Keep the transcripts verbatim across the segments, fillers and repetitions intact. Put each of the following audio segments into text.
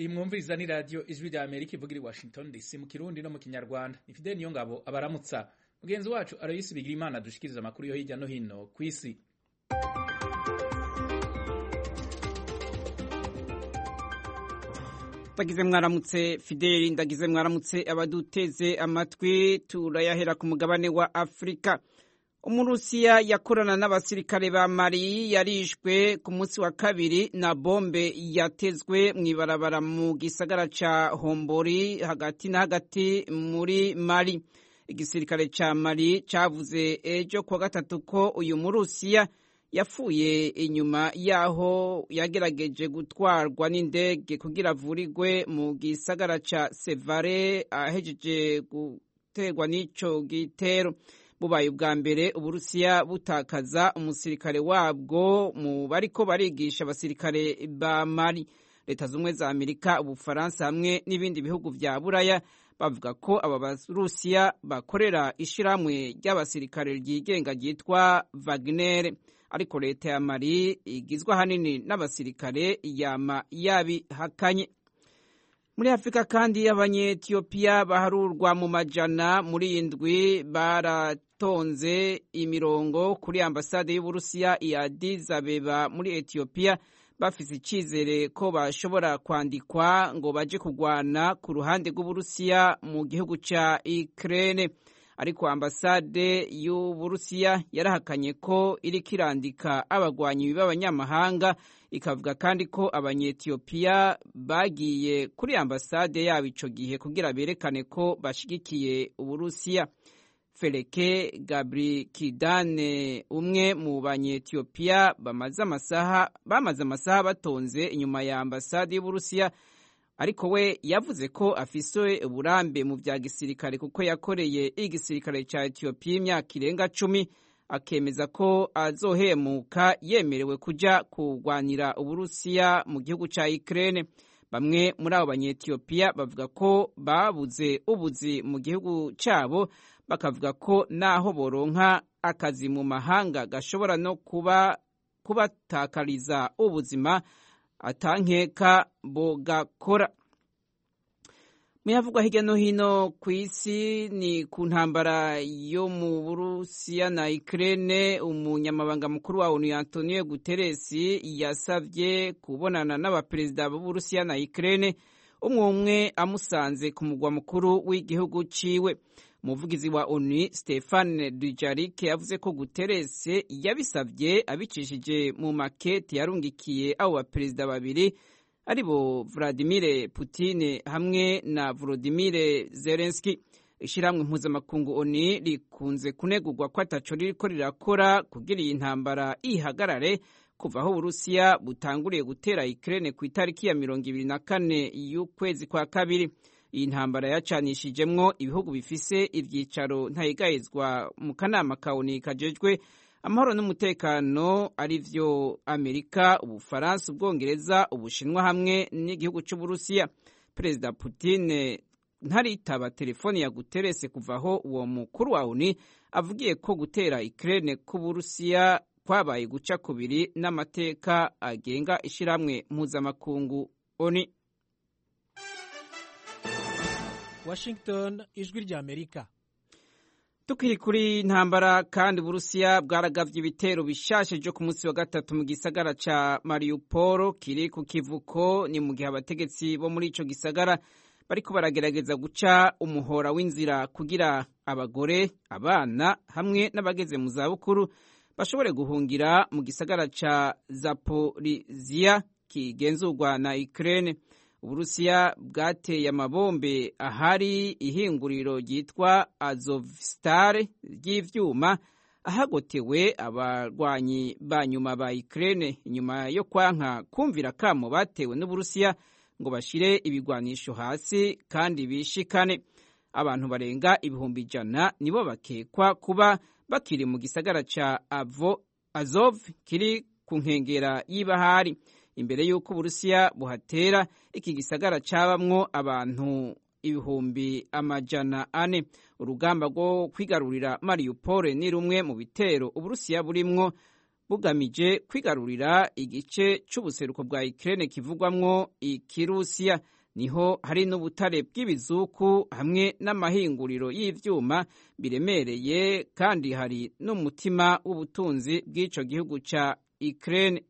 iyi mwumviriza ni radiyo ijwi rya Amerika ivugira i Washington D C mu Kirundi no mu Kinyarwanda. Ni Fidel Niyongabo abaramutsa. Mugenzi wacu Aloysi Bigirimana dushikiriza amakuru yo hirya no hino ku isi. Ndagize mwaramutse Fidel, ndagize mwaramutse abaduteze amatwi. Turayahera ku mugabane wa Afrika. Umurusiya yakorana n'abasirikare ba Mali yarishwe ku munsi wa kabiri na bombe yatezwe mw'ibarabara mu gisagara ca Hombori hagati na hagati muri Mali. Igisirikare ca Mali cavuze ejo kwa gatatu ko uyu Murusiya yapfuye inyuma yaho yagerageje gutwarwa n'indege kugira avurirwe mu gisagara ca Sevare ahejeje guterwa n'ico gitero. Bubaye ubwa mbere Uburusiya butakaza umusirikare wabwo mu bariko barigisha abasirikare ba Mali. Leta zumwe za Amerika, Ubufaransa hamwe n'ibindi bihugu vya Buraya bavuga ko aba Barusiya bakorera ishiramwe ry'abasirikare ryigenga ryitwa Wagner, ariko leta ya Mali igizwe hanini n'abasirikare yama yabihakanye. Muri Afrika kandi abanye-Ethiopia baharurwa mu majana muri indwi baratonze imirongo kuri ambasade y'Uburusiya i Addis Abeba muri Ethiopia bafise icizere ko bashobora kwandikwa ngo baje kugwana ku ruhande rw'Uburusiya mu gihugu ca Ukraine, ariko ambasade y'Uburusiya yarahakanye ko iriko irandika abagwanyi b'abanyamahanga, ikavuga kandi ko abanye-Ethiopia bagiye kuri ambasade yabo ico gihe kugira berekane ko bashigikiye Uburusiya. Feleke Gabrikidane, umwe mu banye-Ethiopia bamaze amasaha bamaze amasaha batonze inyuma ya ambasade y'Uburusiya, ariko we yavuze ko afise uburambe mu vya gisirikare kuko yakoreye igisirikare ca Ethiopia imyaka irenga cumi, akemeza ko azohemuka yemerewe kuja kugwanira Uburusiya mu gihugu ca Ukraine. Bamwe muri abo banye-Ethiopia bavuga ko babuze ubuzi mu gihugu cabo, bakavuga ko naho boronka akazi mu mahanga gashobora no kuba kubatakariza ubuzima atankeka bogakora. Muyavugwa hirya no hino ku isi ni ku ntambara yo mu Burusiya na Ukraine. Umunyamabanga mukuru wa ONU Antonio Guterres yasavye kubonana n'abaperezida b'Uburusiya na Ukraine, umwe umwe amusanze ku mugwa mukuru w'igihugu ciwe. Umuvugizi wa ONU Stefan Dujarric yavuze ko Guterres yabisavye abicishije mu makete yarungikiye abo baperezida babiri aribo Vladimir Putin hamwe na Volodymyr Zelensky. Ishiramwe mpuzamakungu ONU rikunze kunegurwa ko ataco ririko rirakora kugira iyi ntambara ihagarare kuva aho Uburusiya butanguriye gutera Ukraine ku itariki ya mirongo ibiri na kane y'ukwezi kwa kabiri. Iyi ntambara yacanishijemwo ibihugu bifise ivyicaro ntayigayezwa mu kanama ka ONU kajejwe amahoro n'umutekano, arivyo Amerika, Ubufaransa, Ubwongereza, Ubushinwa hamwe n'igihugu c'Uburusiya. Perezida Putin ntaritaba telefoni ya Guterres kuvaho uwo mukuru wa ONU avugiye ko gutera Ukraine ku Burusiya kwabaye guca kubiri n'amateka agenga ishiramwe mpuzamakungu ONU. Washington, ijwi rya Amerika. Tukiri kuri ntambara kandi Uburusiya bwaragavye ibitero bishashe byo ku munsi wa gatatu mu gisagara ca Mariupol kiri ku kivuko, ni mu gihe abategetsi bo muri ico gisagara bariko baragerageza guca umuhora w'inzira kugira abagore, abana hamwe n'abageze mu zabukuru bashobore guhungira mu gisagara ca Zaporizhia kigenzurwa na Ukraine. Uburusiya bwateye amabombe ahari ihinguriro ryitwa Azovstal ry'ivyuma ahagotewe abarwanyi ba nyuma ba Ukraine inyuma yo kwanka kumvira kamo batewe n'Uburusiya ngo bashire ibigwanisho hasi kandi bishikane. Abantu barenga ibihumbi ijana nibo bakekwa kuba bakiri mu gisagara ca Avo Azov kiri ku nkengera y'ibahari. Imbere y'uko Uburusiya buhatera, iki gisagara cabamwo abantu ibihumbi amajana ane. Urugamba rwo kwigarurira Mariupol ni rumwe mu bitero Uburusiya burimwo bugamije kwigarurira igice c'ubuseruko bwa Ukraine kivugwamwo ikirusiya. Niho hari n'ubutare bw'ibizuku hamwe n'amahinguriro y'ivyuma biremereye, kandi hari n'umutima w'ubutunzi bw'ico gihugu ca Ukraine.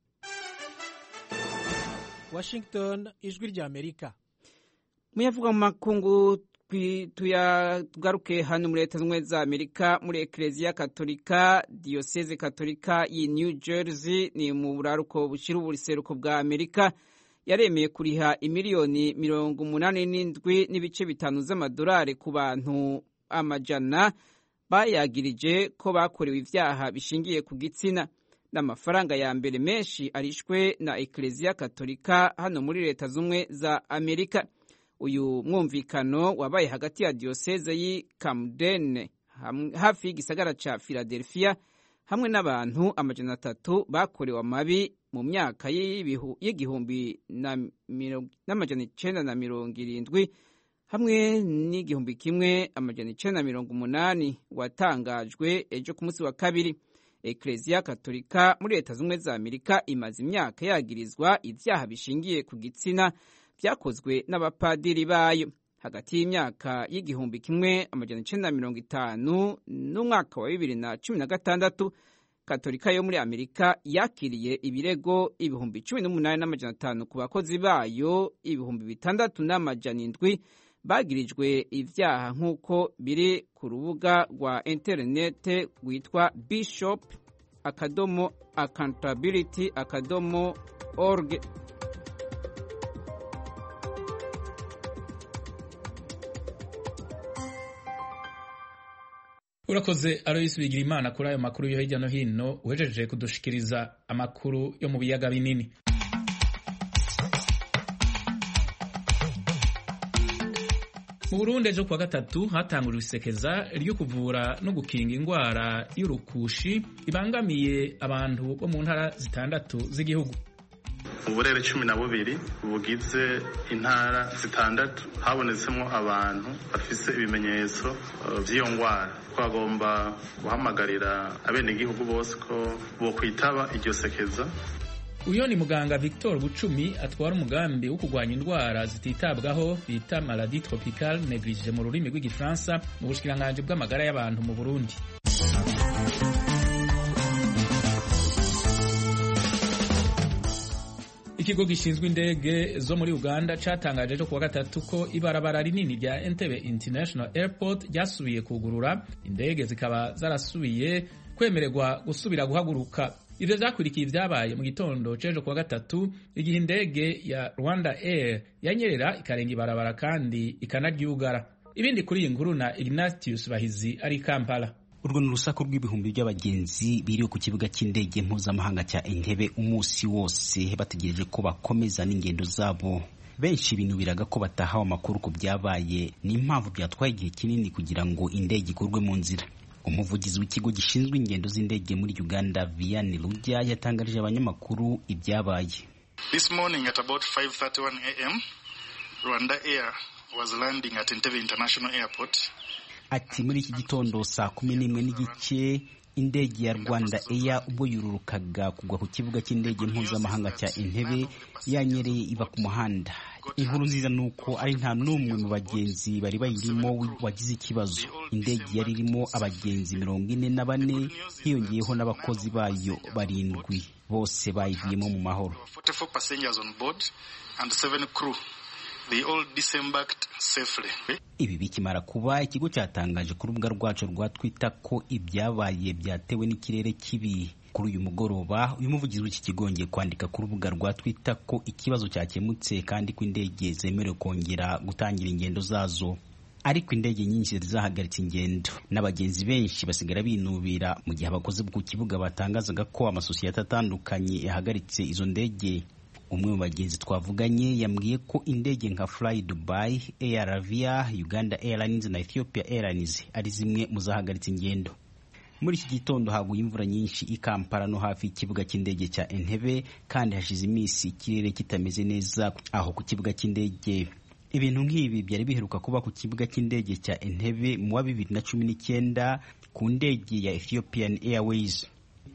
Washington, ijwi rya Amerika. Muyavuga mu makungu tuyagaruke hano muri Leta Zunze za Amerika, muri Eklezia Katolika, Diocese Katolika yi New Jersey ni mu buraruko bushira ubuseruko bwa Amerika, yaremeye kuriha imiliyoni mirongo umunani n'indwi n'ibice bitanu z'amadolari ku bantu amajana bayagirije ko bakorewe ivyaha bishingiye ku gitsina. N'amafaranga ya mbere menshi arishwe na Eklezia Katolika hano muri Leta Zunze za Amerika. Uyu mwumvikano wabaye hagati ya Diocese y'i Camden hafi y'igisagara ca Philadelphia hamwe n'abantu amajana atatu bakorewe amabi mu myaka y'igihumbi n'amajana icenda na mirongo irindwi hamwe n'igihumbi kimwe amajana icenda na mirongo umunani, watangajwe ejo ku munsi wa kabiri. Eklezia Katolika muri Leta Zunze za Amerika imaze imyaka yagirizwa ivyaha bishingiye ku gitsina vyakozwe n'abapadiri bayo hagati y'imyaka y'igihumbi kimwe amajana icenda na mirongo itanu n'umwaka wa bibiri na cumi na gatandatu. Katolika yo muri Amerika yakiriye ibirego ibihumbi cumi n'umunani n'amajana atanu ku bakozi bayo ibihumbi bitandatu n'amajana indwi bagirijwe ivyaha nk'uko biri ku rubuga rwa interinete rwitwa bishop akadomo accountability akadomo org. Urakoze Alois Bigirimana kuri ayo makuru yo hirya no hino uhejeje kudushikiriza amakuru yo mu biyaga binini. Mu Burundi ejo kuwa gatatu hatangujwe isekeza ryo kuvura no gukinga ingwara y'urukushi ibangamiye abantu bo mu ntara zitandatu z'igihugu. Uburere cumi na bubiri bugize intara zitandatu habonetsemo abantu bafise ibimenyetso vy'iyo ngwara. Twagomba guhamagarira abenegihugu bose ko bo kwitaba iryo sekeza. Uyo ni muganga Victor Bucumi atwara umugambi wo kurwanya indwara zititabwaho bita maladie tropicale négligée mu rurimi rw'igifaransa mu bushikiranganje bw'amagara y'abantu mu Burundi. Ikigo gishinzwe indege zo muri Uganda catangaje ejo kuwa gatatu ko ibarabara rinini rya Entebbe International Airport ryasubiye kugurura, indege zikaba zarasubiye kwemererwa gusubira guhaguruka. Ivyo vyakurikiye ivyabaye mu gitondo c'ejo kuwa gatatu igihe indege ya Rwanda Air yanyerera ikarenga ibarabara kandi ikanaryugara. Ibindi kuri iyi nkuru na Ignatius Bahizi ari Kampala. Urwo ni urusaku rw'ibihumbi by'abagenzi biriwe ku kibuga cy'indege mpuzamahanga cya Entebbe umunsi wose bategereje ko bakomeza n'ingendo zabo. Benshi binubiraga ko batahawe amakuru ku byabaye, n'impamvu byatwaye igihe kinini kugira ngo indege ikurwe mu nzira. Umuvugizi w'ikigo gishinzwe ingendo z'indege muri Uganda Vianney Rujya yatangarije abanyamakuru ibyabaye. This morning at about five thirty-one a m Rwanda Air was landing at Entebbe International Airport. Ati muri iki gitondo saa kumi n'imwe n'igice indege ya Rwanda Air ubwo yururukaga kugwa ku kibuga cy'indege mpuzamahanga cya Entebbe yanyereye iba ku muhanda. Inkuru nziza nuko ari nta n'umwe mu bagenzi bari bayirimo wagize ikibazo. Indege yari irimo abagenzi mirongo ine na bane hiyongeyeho n'abakozi bayo barindwi, bose bayivuyemo mu mahoro. forty-four passengers on board and seven crew. They all disembarked safely. Ibi bikimara kuba, ikigo cyatangaje ku rubuga rwacu rwa Twitter ko ibyabaye byatewe n'ikirere kibi. Kuri uyu mugoroba uyu muvugizi w'iki kigo ngiye kwandika ku rubuga rwa Twitter ko ikibazo cyakemutse kandi ko indege zemerewe kongera gutangira ingendo zazo. Ariko indege nyinshi zahagaritse ingendo n'abagenzi benshi basigara binubira mu gihe abakozi ku kibuga batangazaga ko amasosiyete atandukanye yahagaritse izo ndege. Umwe mu bagenzi twavuganye yambwiye ko indege nka Fly Dubai, Air Arabia, Uganda Airlines na Ethiopia Airlines ari zimwe mu zahagaritse ingendo. Muri iki gitondo haguye imvura nyinshi i Kampala no hafi y'ikibuga cy'indege cya Entebbe, kandi hashize iminsi ikirere kitameze neza aho ku kibuga cy'indege. Ibintu nk'ibi byari biheruka kuba ku kibuga cy'indege cya Entebbe mu wa bibiri na cumi n'icyenda ku ndege ya Ethiopian Airways.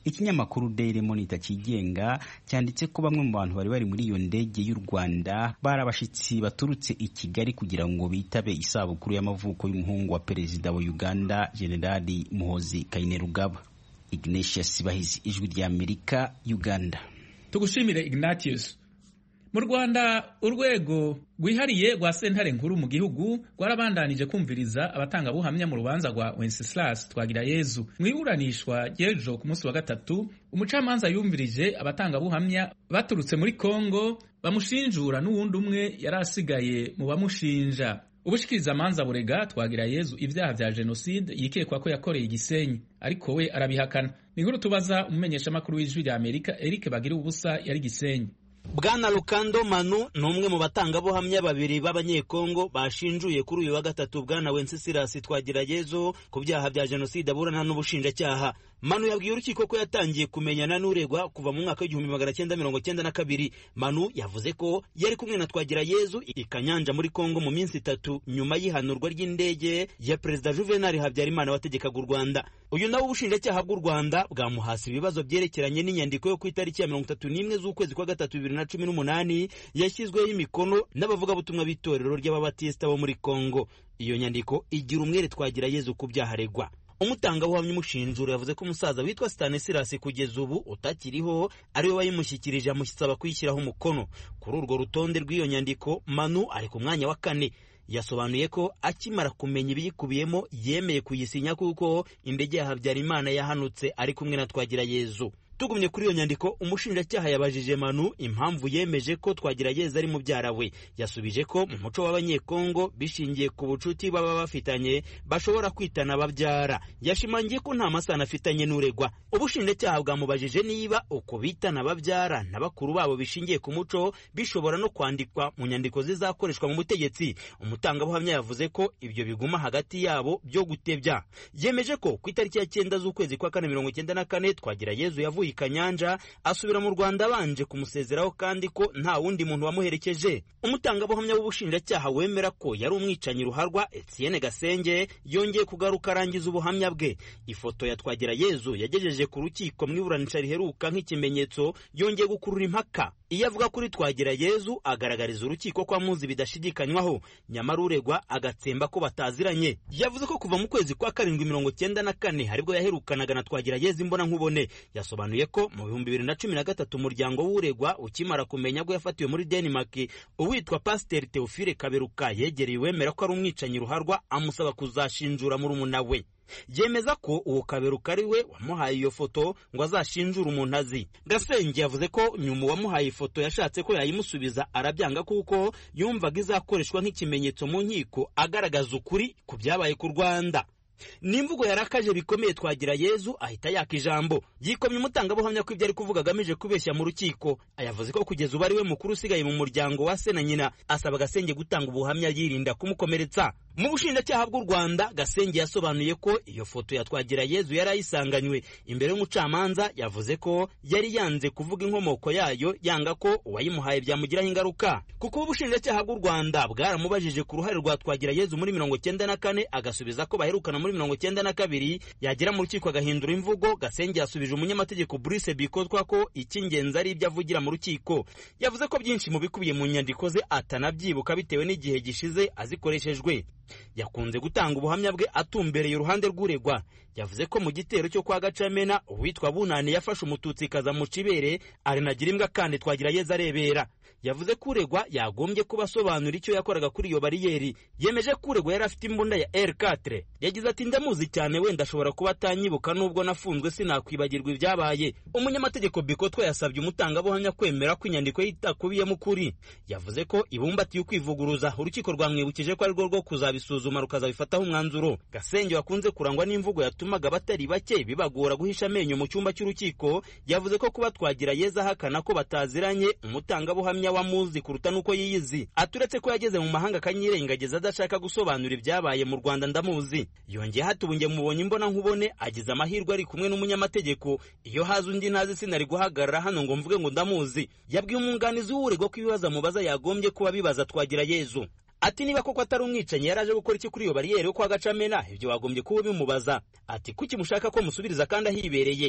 Ikinyamakuru Daily Monitor kigenga cyanditse ko bamwe mu bantu bari bari muri iyo ndege y'u Rwanda bari abashitsi baturutse i Kigali kugira ngo bitabe isabukuru y'amavuko y'umuhungu wa perezida wa Uganda Generali Muhoozi Kainerugaba. Ignatius Bahizi, Ijwi rya Amerika, Uganda. Tugushimire Ignatius. Mu Rwanda urwego rwihariye rwa sentare nkuru mu gihugu rwarabandanije kumviriza abatangabuhamya mu rubanza rwa Wenceslas Twagirayezu. Mu iburanishwa ry'ejo ku munsi wa gatatu, umucamanza yumvirije abatangabuhamya baturutse muri Kongo bamushinjura n'uwundi umwe yari asigaye mu bamushinja. Ubushikirizamanza burega Twagirayezu ibyaha vya genocide yikekwa ko yakoreye Gisenyi, ariko we arabihakana. Ni nkuru tubaza umumenyeshamakuru w'Ijwi rya Amerika Eric Bagira ubusa yari Gisenyi. Bwana Lukando Manu ni umwe mu batangabuhamya babiri b'abanyekongo bashinjuye kuri uyu wa gatatu Bwana Wenceslas Twagirayezu ku byaha bya genocide aburana n'ubushinjacyaha. Manu yabwiye urukiko ko yatangiye kumenyana n'uregwa kuva mu mwaka w'igihumbi magana cyenda mirongo cyenda na kabiri. Manu yavuze ko yari kumwe na Twagirayezu i Kanyanja muri Kongo mu minsi itatu nyuma y'ihanurwa ry'indege ya Perezida Juvenal Habyarimana wategekaga u Rwanda. Uyu nawe ubushinjacyaha bw'u Rwanda bwamuhasi ibibazo byerekeranye n'inyandiko yo ku itariki ya mirongo itatu n'imwe z'ukwezi kwa gatatu bibiri na cumi n'umunani yashyizweho imikono n'abavugabutumwa b'itorero ry'ababatisita bo muri Kongo. Iyo nyandiko igira umwere Twagirayezu ku byaha aregwa. Umutangabuhamya umushinjura yavuze ko umusaza witwa Stanislas kugeza ubu utakiriho ari we wayimushyikirije amusaba kuyishyiraho umukono. Kuri urwo rutonde rw'iyo nyandiko Manu ari ku mwanya wa kane. Yasobanuye ko akimara kumenya ibiyikubiyemo yemeye kuyisinya kuko indege ya Habyarimana yahanutse ari kumwe na Twagirayezu. Tugumye kuri iyo nyandiko, umushinjacyaha yabajije Manu impamvu yemeje ko Twagirayezu ari mubyara we. Yasubije ko mu muco w'abanyekongo bishingiye ku bucuti baba bafitanye bashobora kwitana babyara. Yashimangiye ko nta masano afitanye n'uregwa. Ubushinjacyaha bwamubajije niba uko bitana babyara na bakuru babo bishingiye ku muco bishobora no kwandikwa mu nyandiko zizakoreshwa mu butegetsi. Umutangabuhamya yavuze ko ibyo biguma hagati yabo byo gutebya. Yemeje ko ku itariki ya cyenda z'ukwezi kwa kane mirongo cyenda na kane Twagirayezu yavuye i Kanyanja asubira mu Rwanda banje kumusezeraho kandi ko nta wundi muntu wamuherekeje. Umutangabuhamya w'ubushinjacyaha wemera ko yari umwicanyi ruharwa Etienne Gasenge yongeye kugaruka arangiza ubuhamya bwe. Ifoto ya Twagirayezu yagejeje ku rukiko mu iburanisha riheruka nk'ikimenyetso yongeye gukurura impaka. Iyo avuga kuri Twagirayezu agaragariza urukiko ko amuzi bidashidikanywaho, nyamara uregwa agatsemba ko bataziranye. Yavuze ko kuva mu kwezi kwa karindwi mirongo cyenda na kane haribwo yaherukanaga na Twagirayezu imbona nkubone. Yasobanuye ko mu bihumbi bibiri na cumi na gatatu umuryango w'uregwa ukimara kumenya ko yafatiwe muri Denmark, uwitwa Pasteur Theophile Kaberuka yegereye wemera ko ari umwicanyi ruharwa amusaba kuzashinjura murumuna we. Yemeza ko uwo Kaberuka ari we wamuhaye iyo foto ngo azashinjura umuntu azi. Gasenge yavuze ko nyuma wamuhaye ifoto yashatse ko yayimusubiza arabyanga kuko yumvaga izakoreshwa nk'ikimenyetso mu nkiko agaragaza ukuri ku byabaye ku Rwanda. Nimvugo yarakaje bikomeye Twagirayezu ahita yaka ijambo. Yikomye umutangabuhamya ko ibyo ari kuvuga agamije kubeshya mu rukiko. Ayavuze ko kugeza ubu ari we mukuru usigaye mu muryango wa se na nyina, asaba Gasenge gutanga ubuhamya yirinda kumukomeretsa. Mu bushinjacyaha bw'u Rwanda, Gasenge yasobanuye ko iyo foto ya Twagirayezu yari ayisanganywe. Imbere y'umucamanza yavuze ko yari yanze kuvuga inkomoko yayo, yanga ko uwayimuhaye byamugiraho ingaruka. Kuko ubushinjacyaha bw'u Rwanda bwaramubajije ku ruhare rwa Twagirayezu muri mirongo cyenda na kane agasubiza ko baherukana muri mirongo cyenda na kabiri, yagera mu rukiko agahindura imvugo. Gasenge yasubije umunyamategeko Bruce Bikotwa ko icy'ingenzi ari ibyo avugira mu rukiko. Yavuze ko byinshi mu bikubiye mu nyandiko ze atanabyibuka bitewe n'igihe gishize azikoreshejwe. Yakunze gutanga ubuhamya bwe atumbereye uruhande rw'uregwa. Yavuze ko mu gitero cyo kwa Gacamena uwitwa Bunani yafashe umututsi kaza mu cibere arinagira imbwa kandi Twagirayezu arebera. Yavuze ko uregwa yagombye kubasobanura icyo yakoraga kuri iyo bariyeri. Yemeje ko uregwa yari afite imbunda ya R quatre. Yagize ati ndamuzi cyane, wenda ashobora kuba atanyibuka nubwo nafunzwe sinakwibagirwa ibyabaye. Umunyamategeko Bikotwa yasabye umutangabuhamya kwemera ko inyandiko yitakubiyemo ukuri. Yavuze ko ibumbatiye ukwivuguruza, urukiko rwamwibukije ko ari rwo rwo kuzabisuzuma rukazabifataho umwanzuro. Gasenge wakunze kurangwa n'imvugo yatumaga batari bake bibagora guhisha amenyo mu cyumba cy'urukiko, yavuze ko kuba Twagirayezu ahakana ko bataziranye umutangabuhamya wamuzi kuruta nuko yiyizi. Aturetse ko yageze mu mahanga akanyirengageza adashaka gusobanura ibyabaye mu Rwanda ndamuzi. Yongeye hatubunge mubonye imbona nkubone agize amahirwe ari kumwe n'umunyamategeko. Iyo haza undi ntazi sinari guhagarara hano ngo mvuge ngo ndamuzi. Yabwiye umwunganizi w'uregwa ko ibibazo amubaza yagombye kuba bibaza Twagirayezu. Ati niba koko atari umwicanyi yaraje gukora iki kuri iyo bariyeri yo kwa Gacamena, ibyo wagombye kuba bimubaza. Ati kuki mushaka ko musubiriza kandi ahibereye?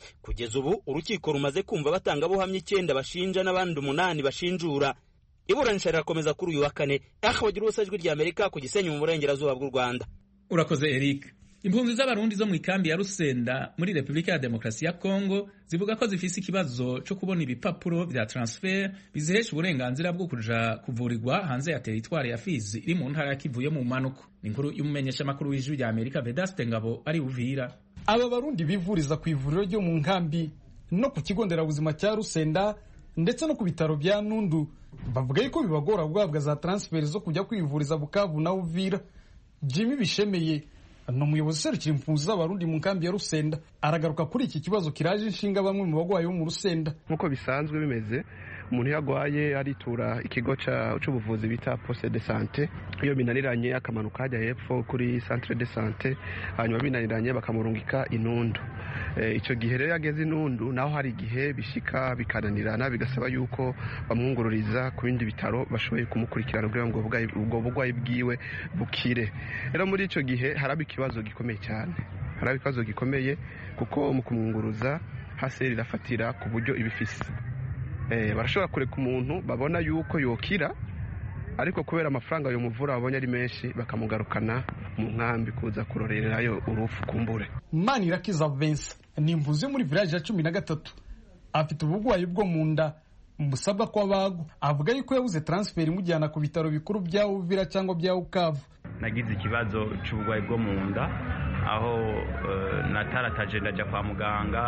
kugeza ubu urukiko rumaze kumva abatangabuhamya icyenda bashinja n'abandi umunani bashinjura. Iburanisha rirakomeza kuri uyu wa kane. Aha bagira ubusa ijwi rya Amerika ku Gisenyi mu burengerazuba bw'u Rwanda. Urakoze Eric. Impunzi z'abarundi zo mu ikambi ya Rusenda muri Republika ya Demokarasi ya Kongo zivuga ko zifise ikibazo cyo kubona ibipapuro vya transfer bizihesha uburenganzira bwo kuja kuvurirwa hanze ya teritwari ya Fizi iri mu ntara ya Kivu yo mu manuko. Ni inkuru y'umumenyesha makuru w'ijwi rya Amerika Vedaste Ngabo ari Uvira. Aba barundi bivuriza ku ivuriro ryo mu nkambi no ku kigo nderabuzima cya Rusenda ndetse no ku bitaro bya Nundu bavuga yuko bibagora guhabwa za transfer zo kujya kwivuriza Bukavu na Uvira. Jimmy Bishemeye no muyobozi serukira impunzi z'abarundi mu nkambi ya Rusenda aragaruka kuri iki kibazo kiraje inshinga bamwe mu bagwayi bo mu Rusenda. Nkuko bisanzwe bimeze, umuntu yagwaye aritura ikigo cy'ubuvuzi bita poste de santé, iyo binaniranye akamanuka hajya hepfo kuri centre de santé, hanyuma binaniranye bakamurungika Inundu. E, icyo gihe rero yageze Inundu naho hari igihe bishika bikananirana bigasaba yuko bamwungururiza ku bindi bitaro bashoboye kumukurikirana kugira ngo ubwo bugwayi bwiwe bukire. Rero muri icyo gihe haraba ikibazo gikomeye cyane, haraba ikibazo gikomeye kuko mu kumwunguruza hase rirafatira ku buryo ibifise. Eh, barashobora kureka umuntu babona yuko yokira, ariko kubera amafaranga yo muvura babonye ari menshi bakamugarukana mu nkambi kuza kurorerayo urufu kumbure. Manirakiza Vincent ni impunzi muri village ya cumi na gatatu, afite ubugwayi bwo mu nda musabwa kwa bago, avuga yuko yabuze transfer imujyana ku bitaro bikuru bya Uvira cyangwa bya Ukavu. Nagize ikibazo cy'ubugwayi bwo mu nda aho uh, natarataje ndaja kwa muganga,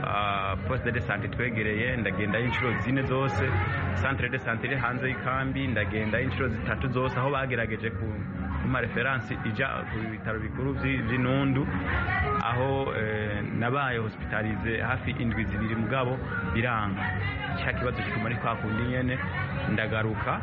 uh, poste de santé twegereye ndagenda inshuro zine zose, centre de santé iri hanze y'ikambi ndagenda inshuro zitatu zose, aho bagerageje ku ma reference ija ku bitaro bikuru by'Inundu, aho uh, nabaye hospitalize hafi indwi zibiri mugabo biranga. Cya kibazo kiguma ari kwa kundi nyene ndagaruka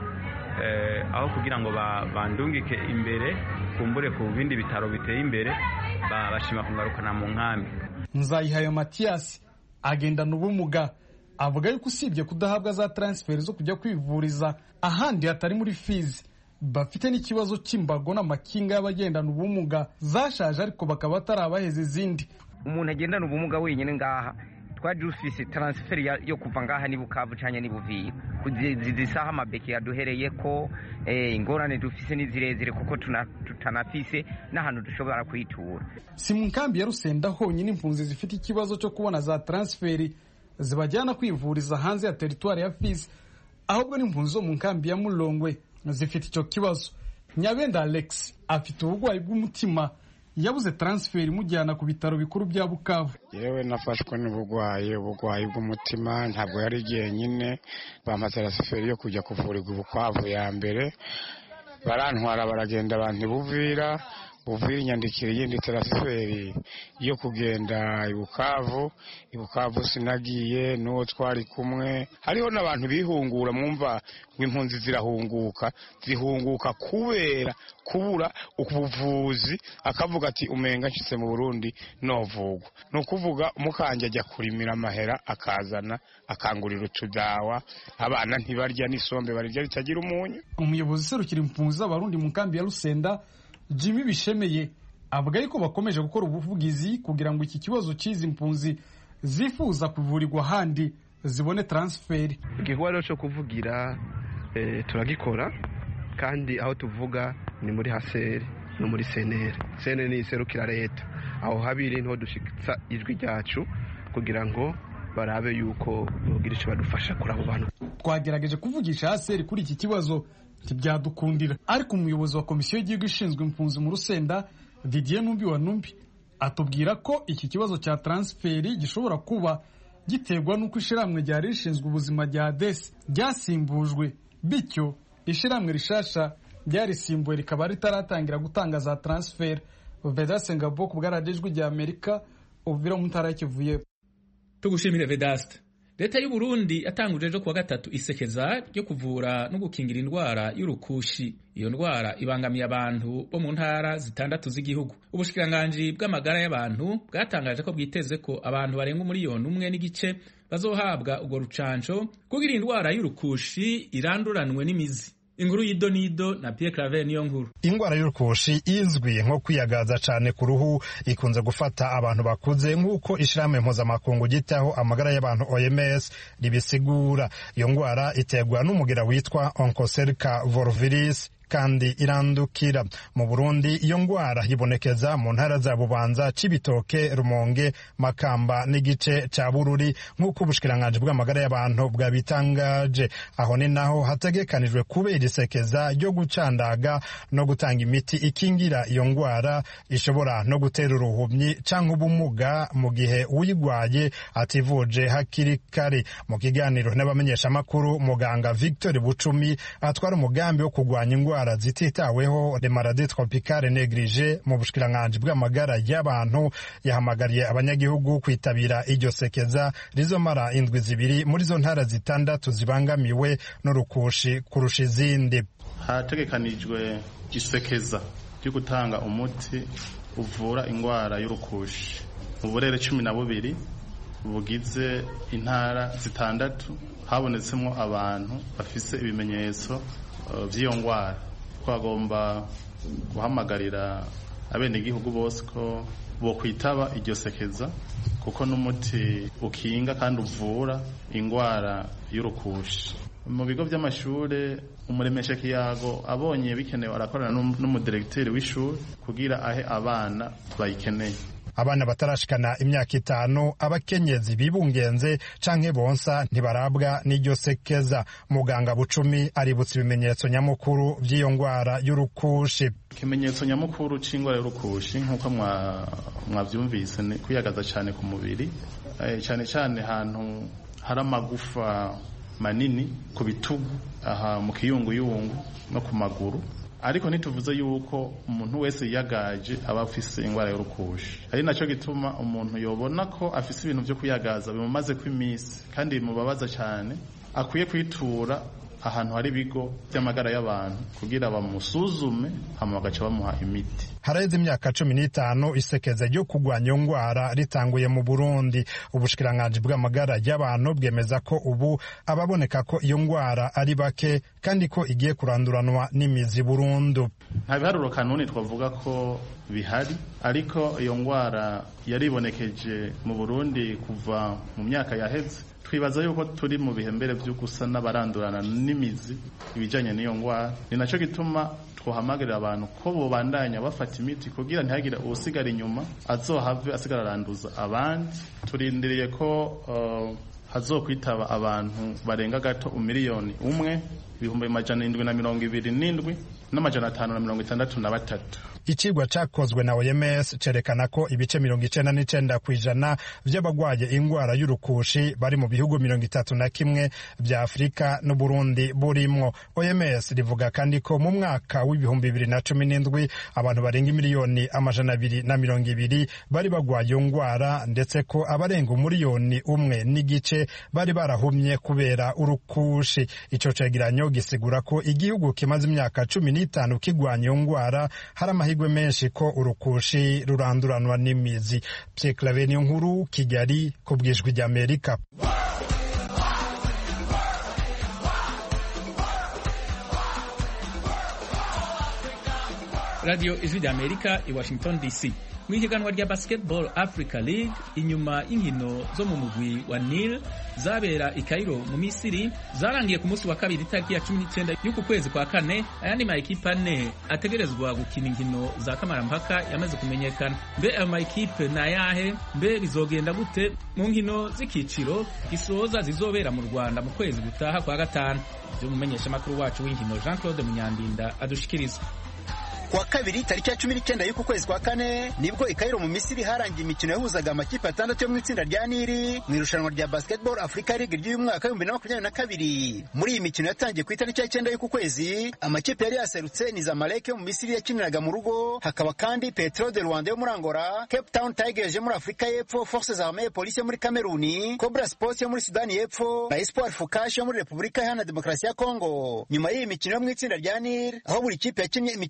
uh, aho kugira ngo bandungike imbere kumbure ku bindi bitaro biteye imbere bashima kungarukana mu nkambi. Nzayihayo Mathias agendana ubumuga avuga yuko usibye kudahabwa za transfer zo kujya kwivuriza ahandi hatari muri Fizi, bafite n'ikibazo cy'imbago n'amakinga y'abagendana ubumuga zashaje ariko bakaba batarabaheze izindi. Umuntu agendana ubumuga wenyine ngaha twaje ufise transfer yo kuva ngaha ni Bukavu cyanye ni Buvira kuzisaha amabeki yaduhereye ko eh, ingorane dufise n'izirezire kuko tutanafise n'ahantu dushobora kwitura. Si mu nkambi ya Rusenda honyine impunzi zifite ikibazo cyo kubona za transferi zibajyana kwivuriza hanze ya teritwari ya Fizi, ahubwo n'impunzi zo mu nkambi ya Mulongwe zifite icyo kibazo. Nyabenda Alex afite ubugwayi bw'umutima, yabuze transfer imujyana ku bitaro bikuru bya Bukavu. Yewe nafashwe n'ubugwayi ubugwayi bw'umutima, ntabwo yari igihe nyine bamaze transfer yo kujya kuvurirwa Bukavu ya mbere, barantwara baragenda abantu Buvira Uvira inyandikira yindi transfer yo kugenda Bukavu. Bukavu sinagiye n'uwo twari kumwe, hariho n'abantu bihungura, mwumva impunzi zirahunguka zihunguka kubera kubura ubuvuzi, akavuga ati umenga nshitse mu Burundi novugwa. No kuvuga umukanje ajya kurimira amahera akazana akangurira utudawa, abana ntibarya n'isombe barirya ritagira umunyu. Umuyobozi serukira impunzi z'abarundi mu nkambi ya Rusenda Jimmy Bishemeye avuga yuko bakomeje gukora ubuvugizi kugira ngo iki kibazo cy'izi impunzi zifuza kuvurirwa handi zibone transfer. Igihwaro cyo kuvugira eh, turagikora kandi aho tuvuga ni muri Haseri no muri Senere. Senere ni serukira leta, aho habiri nto dushikitsa ijwi ryacu kugira ngo barabe yuko bogira icyo badufasha kuri abo bantu. Twagerageje kuvugisha Haseri kuri iki kibazo ntibyadukundira, ariko umuyobozi wa komisiyo y'igihugu ishinzwe impunzi mu Rusenda Didier Numbi wa Numbi atubwira ko iki kibazo cya transferi gishobora kuba giterwa n'uko ishiramwe ryari rishinzwe ubuzima rya D E S ryasimbujwe, bityo ishiramwe rishasha ryarisimbuye rikaba ritaratangira gutanga za transfer. Vedaste Ngabo ku bwaradijwe rya Amerika Uvira mu ntara y'Kivuye. Tugushimire Vedaste. Leta y'u Burundi yatanguje ejo kuwa gatatu isekeza ryo kuvura no gukingira indwara y'urukushi. Iyo ndwara ibangamiye abantu bo mu ntara zitandatu z'igihugu. Ubushikiranganji bw'amagara y'abantu bwatangaje ko bwiteze ko abantu barenga umuriyoni umwe n'igice bazohabwa ubwo rucanco kugira indwara y'urukushi iranduranwe n'imizi. inkuru y'idonido na Pierre Claver niyo nkuru. Ingwara y'urukushi izwi nko kwiyagaza cane ku ruhu ikunze gufata abantu bakuze nk'uko ishirahamwe mpuzamakungu gitaho amagara y'abantu O M S ribisigura. Iyo ngwara iterwa n'umugera witwa Onchocerca volviris kandi irandukira. Mu Burundi iyo ngwara yibonekeza mu ntara za Bubanza, Cibitoke, Rumonge, Makamba n'igice ca Bururi nk'uko ubushikiranganje bw'amagara y'abantu bwabitangaje. Aho ni naho hategekanijwe kubera isekeza ryo gucandaga no gutanga imiti ikingira iyo ngwara ishobora no gutera uruhumyi canke ubumuga mu gihe uyigwaye ativuje hakiri kare. Mu kiganiro n'abamenyesha makuru, muganga Victor Bucumi atwara umugambi wo kugwanya ingwara zititaweho les maladies tropicales négligées mu bushikiranganje bw'amagara y'abantu yahamagariye abanyagihugu kwitabira iryo sekeza rizomara indwi zibiri muri zo ntara zitandatu zibangamiwe n'urukushi kurusha izindi. Hategekanijwe isekeza ryo gutanga umuti uvura ingwara y'urukushi mu burere cumi na bubiri bugize intara zitandatu, habonetsemo abantu bafise ibimenyetso vy'iyo ngwara. Twagomba guhamagarira abenegihugu bose ko bo kwitaba iryo sekeza kuko n'umuti ukinga kandi uvura ingwara y'urukushi. Mu bigo by'amashure umuremesha kiyago abonye bikenewe arakorana n'umudirekiteri w'ishuri kugira ahe abana bayikeneye. Abana batarashikana imyaka itanu, abakenyezi bibungenze canke bonsa ntibarabwa n'iryo sekeza. Muganga Bucumi aributsa ibimenyetso nyamukuru vy'iyo ngwara y'urukushi. Ikimenyetso nyamukuru c'ingwara y'urukushi nk'uko mwavyumvise ni kwiyagaza cane ku mubiri, cane cane ahantu hari amagufa manini ku bitugu, aha mu kiyunguyungu no ku maguru. Ariko ntituvuze yuko umuntu wese yiyagaje aba afise ingwara y'urukushi. Ari naco gituma umuntu yobona ko afise ibintu vyo kuyagaza bimumaze kw'imisi kandi bimubabaza cyane, akwiye kwitura ahantu hari ibigo by'amagara y'abantu kugira bamusuzume hama bagaca bamuha imiti. Haraheze imyaka cumi n'itanu isekeza ryo kugwanya iyo ngwara ritanguye mu Burundi. Ubushikiranganje bw'amagara y'abantu bwemeza ko ubu ababoneka ko iyo ngwara ari bake kandi ko igiye kuranduranwa n'imizi burundu. Nta biharuro kanuni twavuga ko bihari, ariko iyo ngwara yaribonekeje mu Burundi kuva mu myaka yaheze. Twibaza yuko turi mu bihembere byo gusa n'abarandurana n'imizi ibijanye n'iyo ngwara. Ni naco gituma twohamagarira abantu ko bobandanya bafata imiti kugira ntihagire usigara inyuma azohave asigara aranduza abandi. Turindiriye ko uh, hazokwitaba abantu barenga gato umiliyoni umwe, ibihumbi amajana indwi na mirongo ibiri n'indwi n'amajana atanu na mirongo itandatu na batatu. Icigwa cakozwe na O M S cerekana ko ibice mirongo icenda n'icenda kw'ijana vy'abagwaye ingwara y'urukushi bari mu bihugu mirongo itatu na kimwe vya Afrika n'Uburundi burimwo. O M S rivuga kandi ko mu mwaka w'ibihumbi bibiri na cumi n'indwi abantu barenga miliyoni amajana abiri na mirongo ibiri bari bagwaye iyo ngwara, ndetse ko abarenga umuriyoni umwe n'igice bari barahumye kubera urukushi. Ico cegeranyo gisigura ko igihugu kimaze imyaka cumi n'itanu kigwanya iyo ngwara hari amahirwe menshi ko urukushi ruranduranwa n'imizi. Pierre Claver niyo nkuru, Kigali, ku bw'ijwi ry'Amerika. Radio Ijwi ry'Amerika i Washington D C. Mu ihiganwa rya Basketball Africa League, inyuma y'inkino zo mu mugwi wa Nil zabera i Cairo mu Misiri zarangiye ku munsi wa kabiri tariki ya cumi n'icenda y'uku kwezi kwa kane, ayandi ma ekipe ane ategerezwa gukina inkino za kamarampaka yamaze kumenyekana. Mbe ayo ma ekipe na yahe? Mbe bizogenda gute mu nkino z'ikiciro gisoza zizobera mu Rwanda mu kwezi gutaha kwa gatanu? Byo mumenyesha makuru wacu w'inkino Jean Claude Munyandinda adushikiriza. Kwa kabiri tariki ya cumi n'icyenda y'uku kwezi kwa kane nibwo i Cairo mu Misiri harangiye imikino yahuzaga amakipe atandatu yo mu itsinda rya Nili mu irushanwa rya Basketball Africa League ry'uyu mwaka w'ibihumbi bibiri na makumyabiri na kabiri. Muri iyi mikino yatangiye ku itariki ya cyenda y'uku kwezi, amakipe yari yaserutse ni Zamalek yo mu Misiri yakiniraga mu rugo, hakaba kandi Petro de Rwanda yo muri Angola, Cape Town Tigers yo muri Afrika y'Epfo, Forces Armées Police yo muri Cameroon, Cobra Sports yo muri Sudani y'Epfo na Espoir Fukash yo muri Repubulika Iharanira Demokarasi ya Kongo. Nyuma y'iyi mikino yo mu itsinda rya Nili, aho buri kipe yakinnye imikino itanu,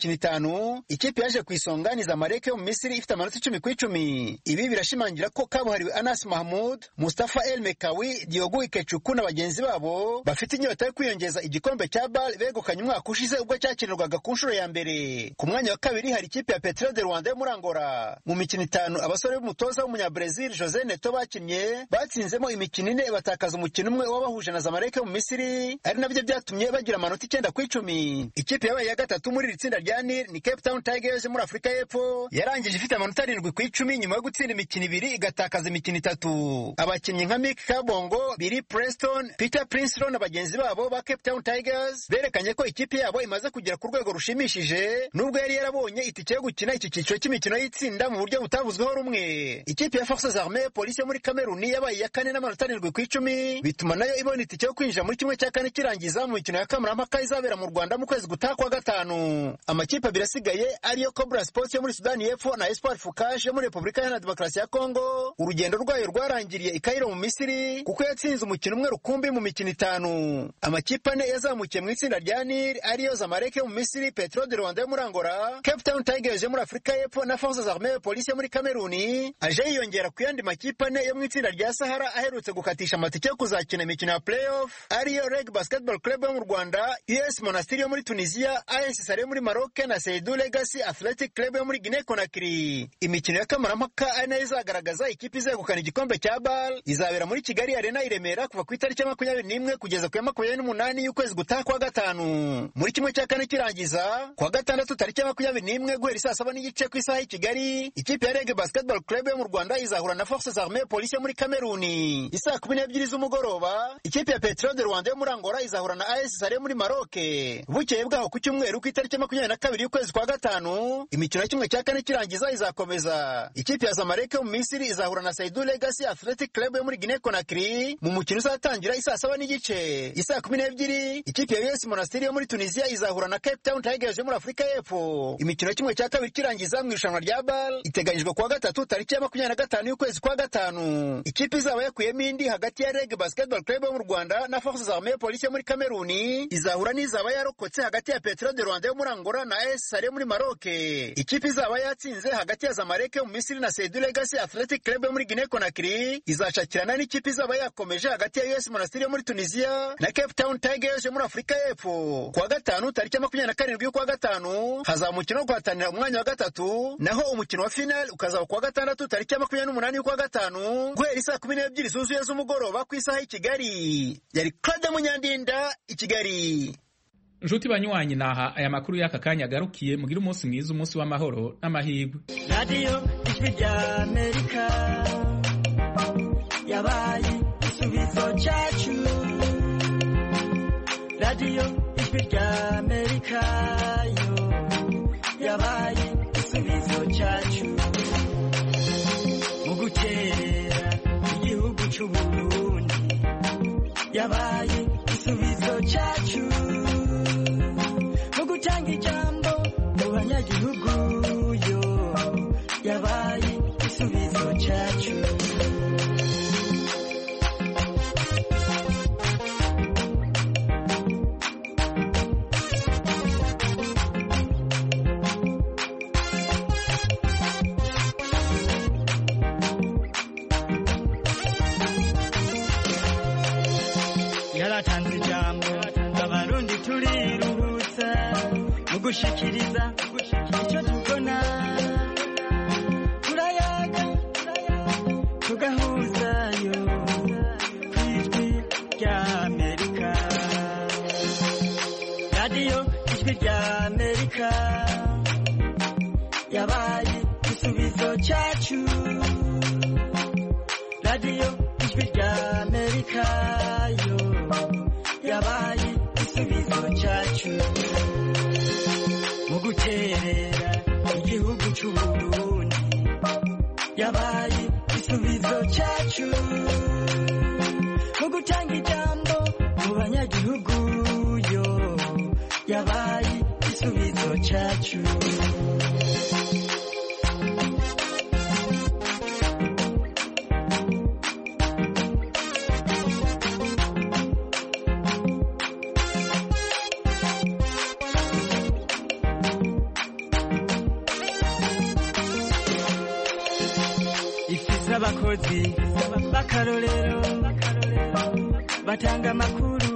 gatanu ikipe yaje ku isonga ni Zamalek yo mu Misiri ifite amanota icumi ku icumi. Ibi birashimangira ko kabuhariwe Anas Mahmoud, Mustafa El Mekawi, Diogo Ikechuku na bagenzi babo bafite inyota yo kwiyongeza igikombe cya B A L begukanye umwaka ushize ubwo cyakinirwaga ku nshuro ya mbere. Ku mwanya wa kabiri hari ikipe ya Petro de Rwanda yo muri Angola. Mu mikino itanu abasore b'umutoza w'umunyabrazil Jose Neto bakinnye batsinzemo imikino ine batakaza umukino umwe wabahuje na Zamalek yo mu Misiri, ari nabyo byatumye bagira amanota icyenda ku icumi. Ikipe yabaye ya gatatu muri iri tsinda rya Nil ni Cape Town Tigers muri Afurika y'Epfo, yarangije ifite amanota arindwi ku icumi nyuma yo gutsinda imikino ibiri igatakaza imikino itatu. Abakinnyi nka Mick Kabongo, Billy Preston, Peter Princeton na bagenzi babo ba Cape Town Tigers berekanye ko ikipe yabo imaze kugera ku rwego rushimishije nubwo yari yarabonye itike yo gukina iki cyiciro cy'imikino y'itsinda mu buryo butavuzweho rumwe. Ikipe ya Forces Armées Police muri Cameroon yabaye ya kane n'amanota arindwi ku icumi, bituma nayo ibona itike yo kwinjira muri kimwe cya kane kirangiza mu mikino ya kamarampaka izabera mu Rwanda mu kwezi gutaha kwa gatanu. Amakipe abiri asigaye ariyo Cobra Sports yo muri Sudani y'Epfo na Espoir Fukash yo muri Repubulika Iharanira Demokarasi ya Kongo. Urugendo rwayo rwarangiriye i Cairo mu Misiri kuko yatsinze umukino umwe rukumbi mu mikino itanu. Amakipe ane yazamukiye mu itsinda rya Nil ariyo Zamalek yo mu Misiri, Petro de Rwanda yo muri Angola, Cape Town Tigers yo muri Afurika y'Epfo na Forces Armées Police yo muri Cameroon, aje yiyongera ku yandi makipe ane yo mu itsinda rya Sahara aherutse gukatisha amatike yo kuzakina imikino ya playoff ariyo Reg Basketball Club yo mu Rwanda, U S Monastir yo muri Tunisia, A S Sare yo muri Maroc na Seydou Legacy Athletic Club yo muri Guinea Conakry. Imikino ya kamarampaka ari nayo izagaragaza ikipe izegukana igikombe cya B A L izabera muri Kigali Arena i Remera kuva ku itariki ya makumyabiri n'imwe kugeza ku ya makumyabiri n'umunani y'ukwezi gutaha kwa gatanu. Muri kimwe cya kane kirangiza kwa gatandatu tariki ya makumyabiri n'imwe guhera saa saba n'igice ku isaha y'i Kigali, ikipe ya Reg Basketball Club yo mu Rwanda izahura na Forces Armées Police yo muri Cameroon. Isaa kumi n'ebyiri z'umugoroba ikipe ya Petro de Rwanda yo muri Angola izahura na A S Sare yo muri Maroc. Bukeye bwaho ku cyumweru ku itariki ya makumyabiri na kabiri y'ukwezi kwa gatanu imikino ya kimwe cya kane kirangiza izakomeza. Ikipe ya Zamalek yo mu Misiri izahura na Seydou Legacy Athletic Club yo muri Guinea Conakry mu mukino uzatangira isaa saba n'igice. Isaa kumi n'ebyiri ikipe ya U S Monastir yo muri Tunisia izahura na Cape Town Tigers yo muri Afurika y'Epfo. Imikino ya kimwe cya kabiri kirangiza mu irushanwa rya B A L iteganyijwe kuwa gatatu tariki ya makumyabiri na gatanu y'ukwezi kwa gatanu. Ikipe izaba yakuyemo indi hagati ya Reg Basketball Club yo mu Rwanda na Forces Armées Police yo muri Cameroon izahura n'izaba yarokotse hagati ya Petro de Rwanda yo muri Angola na A S Sare yo muri Maroc. Ikipe izaba yatsinze hagati ya Zamalek yo mu Misiri na Seydou Legacy Athletic Club yo muri Guinea Conakry izacakirana n'ikipe izaba yakomeje hagati ya U S Monastir yo muri Tunisia na Cape Town Tigers yo muri Afurika y'Epfo. Kuwa gatanu tariki ya makumyabiri na karindwi y'ukwa gatanu hazaba umukino wo guhatanira umwanya wa gatatu, naho umukino wa final ukazaba kuwa gatandatu tariki ya makumyabiri n'umunani y'ukwa gatanu guhera isaa kumi n'ebyiri zuzuye z'umugoroba ku isaha y'i Kigali. Yari Claude Munyandinda i Kigali. Nshuti banywanyi, naha aya makuru y'aka kanya agarukiye. Mugira umunsi mwiza, umunsi w'amahoro n'amahirwe. Radio Ijwi rya Amerika yabaye igisubizo cyacu. Radio Ijwi rya Amerika yo yabaye igisubizo cyacu mu guterera igihugu cy'u Burundi, yabaye igisubizo cyacu mu gutanga ijambo mu banyagihugu yo yabaye igisubizo cyacu. Yaratanze ijambo abarundi turiruhutsa mu gushikiriza icyo tubona, turayaga tugahuzayo ku Ijwi rya Amerika. Radio Ijwi rya Amerika yabaye igisubizo cyacu. Radio Ijwi rya Amerika yo yabaye igisubizo cyacu mu guterera igihugu cy'u Burundi, yabaye igisubizo cyacu mu gutanga ijambo mu banyagihugu yo yabaye igisubizo cyacu. abakozi b'akarorero batanga amakuru